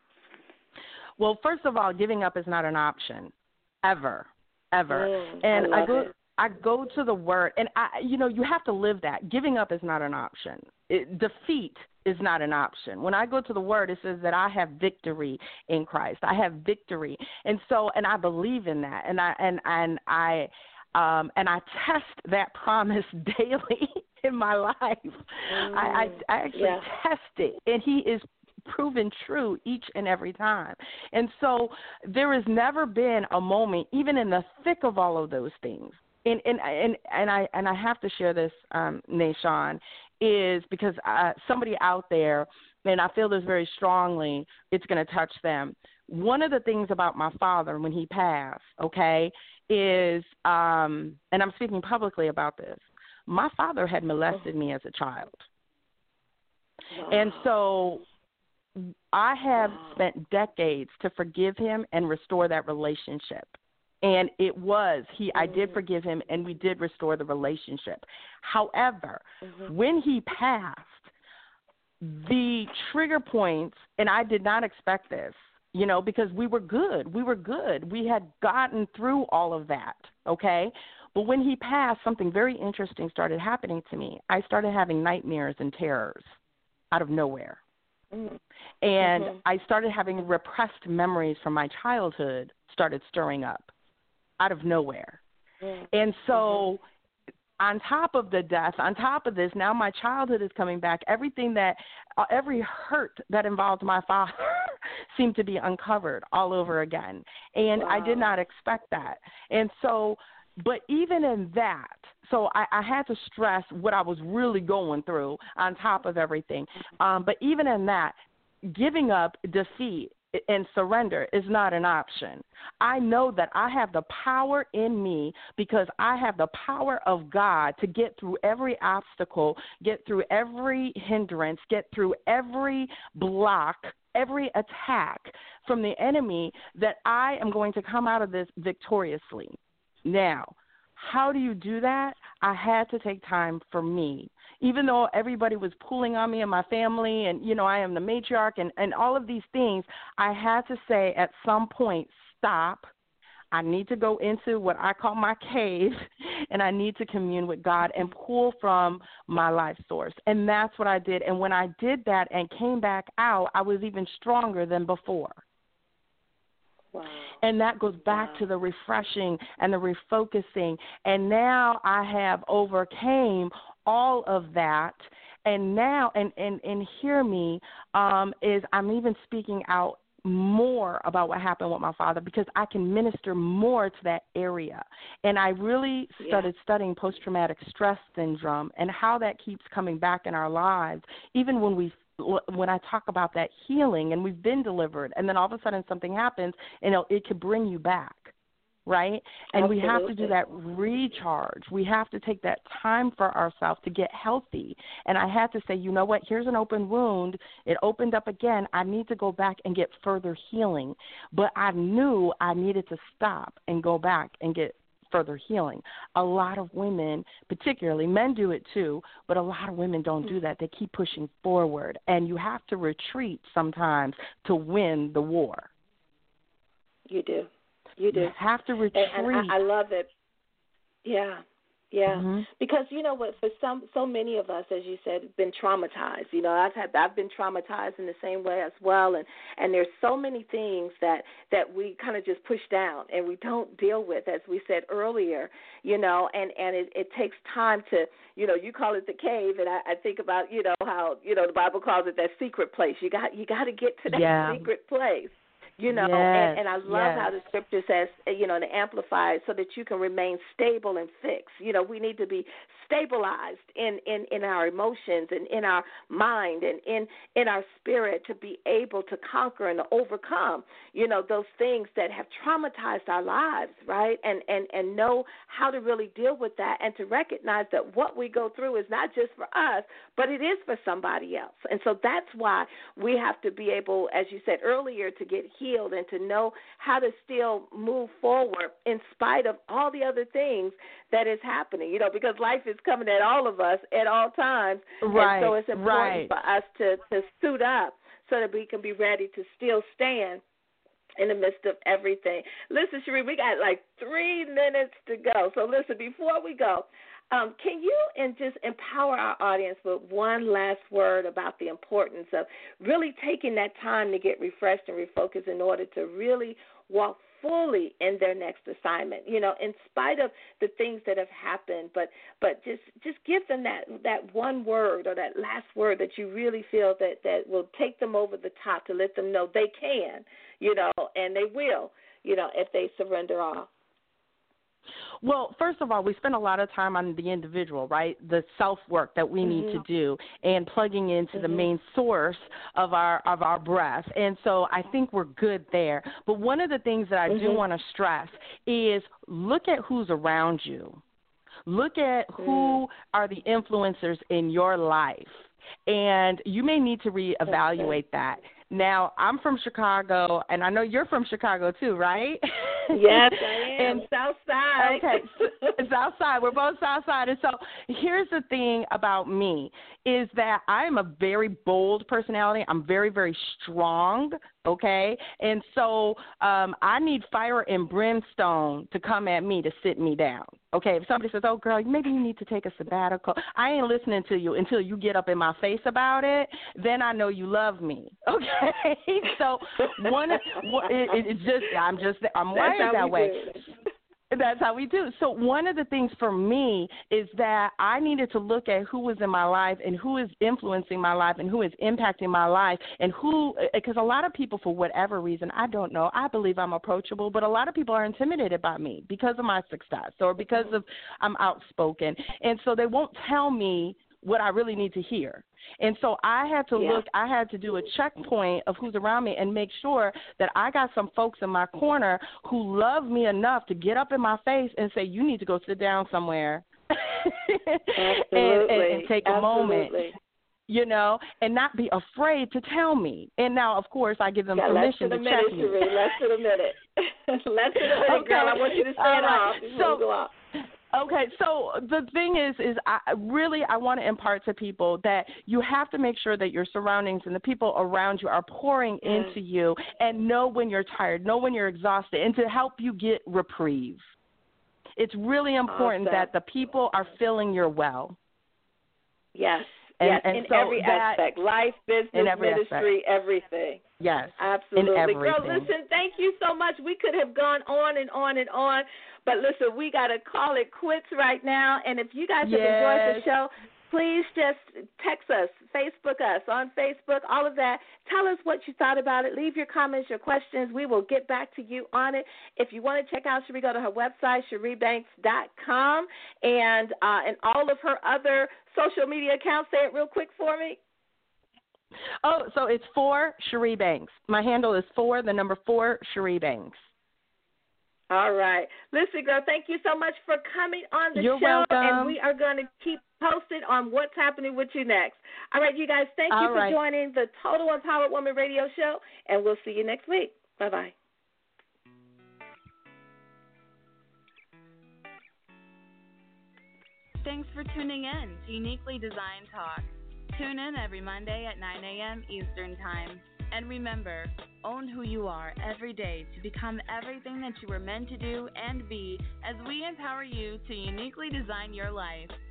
Well, first of all, giving up is not an option, ever. And I go to the word, and you have to live that. Giving up is not an option. Defeat is not an option. When I go to the word, it says that I have victory in Christ. I have victory, and I believe in that, and I test that promise daily in my life. I actually test it, and He is proven true each and every time. And so there has never been a moment, even in the thick of all of those things. And I have to share this, Nashawn, is because somebody out there, and I feel this very strongly, it's going to touch them. One of the things about my father when he passed, is, and I'm speaking publicly about this, my father had molested me as a child. Wow. And so I have spent decades to forgive him and restore that relationship. And I did forgive him, and we did restore the relationship. However, when he passed, the trigger points, and I did not expect this, because we were good. We had gotten through all of that, okay? But when he passed, something very interesting started happening to me. I started having nightmares and terrors out of nowhere. And I started having repressed memories from my childhood started stirring up out of nowhere. And so on top of the death, on top of this, now my childhood is coming back. Everything every hurt that involved my father seemed to be uncovered all over again. And I did not expect that. And so, but even in that, so I had to stress what I was really going through on top of everything. But even in that, giving up, defeat, and surrender is not an option. I know that I have the power in me because I have the power of God to get through every obstacle, get through every hindrance, get through every block, every attack from the enemy, that I am going to come out of this victoriously. Now, how do you do that? I had to take time for me. Even though everybody was pulling on me and my family and, you know, I am the matriarch and all of these things, I had to say at some point, stop. I need to go into what I call my cave, and I need to commune with God and pull from my life source. And that's what I did. And when I did that and came back out, I was even stronger than before. Wow. And that goes back to the refreshing and the refocusing. And now I have overcame all of that. And now, and hear me, is I'm even speaking out more about what happened with my father because I can minister more to that area. And I really started studying post-traumatic stress syndrome and how that keeps coming back in our lives, even when I talk about that healing and we've been delivered, and then all of a sudden something happens and it could bring you back, right? And Absolutely. we have to do that recharge. We have to take that time for ourselves to get healthy. And I had to say, you know what, here's an open wound. It opened up again. I need to go back and get further healing. But I knew I needed to stop and go back and get further healing. A lot of women, particularly men do it too, but a lot of women don't do that. They keep pushing forward, and you have to retreat sometimes to win the war. You do. You do. You have to retreat. And I love it. Yeah. Yeah, Mm-hmm. Because you know what, for so many of us, as you said, have been traumatized. You know, I've been traumatized in the same way as well, and there's so many things that we kind of just push down and we don't deal with, as we said earlier. You know, and it takes time to, you know, you call it the cave, and I think about, you know, how, you know, the Bible calls it that secret place. You got to get to that secret place. You know, and I love how the scripture says, you know, to amplify it so that you can remain stable and fixed. You know, we need to be stabilized in our emotions and in our mind and in our spirit to be able to conquer and to overcome, you know, those things that have traumatized our lives, right? And know how to really deal with that and to recognize that what we go through is not just for us, but it is for somebody else. And so that's why we have to be able, as you said earlier, to get healed and to know how to still move forward in spite of all the other things that is happening, you know, because life is coming at all of us at all times. Right, and so it's important for us to suit up so that we can be ready to still stand in the midst of everything. Listen, Cherie, we got like 3 minutes to go. So listen, before we go, can you just empower our audience with one last word about the importance of really taking that time to get refreshed and refocused in order to really walk fully in their next assignment, you know, in spite of the things that have happened, but just give them that one word or that last word that you really feel that will take them over the top to let them know they can, you know, and they will, you know, if they surrender all. Well, first of all, we spend a lot of time on the individual, right? The self-work that we need to do and plugging into the main source of our breath. And so I think we're good there. But one of the things that I do want to stress is look at who's around you. Look at who are the influencers in your life. And you may need to reevaluate that. Now, I'm from Chicago, and I know you're from Chicago too, right? Yes, I am. South Side. Okay, South Side. We're both South Side. And so here's the thing about me is that I am a very bold personality. I'm very, very strong, okay? And so I need fire and brimstone to come at me to sit me down, okay? If somebody says, oh, girl, maybe you need to take a sabbatical, I ain't listening to you until you get up in my face about it. Then I know you love me, okay? So I'm wired that way. That's how we do. So one of the things for me is that I needed to look at who was in my life and who is influencing my life and who is impacting my life and who, because a lot of people, for whatever reason, I don't know, I believe I'm approachable, but a lot of people are intimidated by me because of my success or because of I'm outspoken. And so they won't tell me what I really need to hear. And so I had to look, I had to do a checkpoint of who's around me and make sure that I got some folks in my corner who love me enough to get up in my face and say, you need to go sit down somewhere and take a moment, you know, and not be afraid to tell me. And now, of course, I give them permission to check me. Less than a minute. Less than a minute, girl. I want you to stand off before we go off. Okay, so the thing is I want to impart to people that you have to make sure that your surroundings and the people around you are pouring into you, and know when you're tired, know when you're exhausted, and to help you get reprieve. It's really important that the people are filling your well. Yes. And in so every aspect, life, business, ministry, everything. Yes, absolutely. In everything. Girl, listen, thank you so much. We could have gone on and on and on, but listen, we got to call it quits right now. And if you guys have enjoyed the show, please just text us, Facebook us on Facebook, all of that. Tell us what you thought about it. Leave your comments, your questions. We will get back to you on it. If you want to check out Cherie, go to her website, CherieBanks.com, and all of her other social media accounts. Say it real quick for me. Oh, so it's 4 Cherie Banks. My handle is 4 Cherie Banks. All right. Listen, girl, thank you so much for coming on the You're show. welcome. And we are going to keep posted on what's happening with you next. All right, you guys, thank you for joining the Total Empowered Woman Radio Show, and we'll see you next week. Bye-bye. Thanks for tuning in to Uniquely Designed Talk. Tune in every Monday at 9 a.m. Eastern Time. And remember, own who you are every day to become everything that you were meant to do and be as we empower you to uniquely design your life.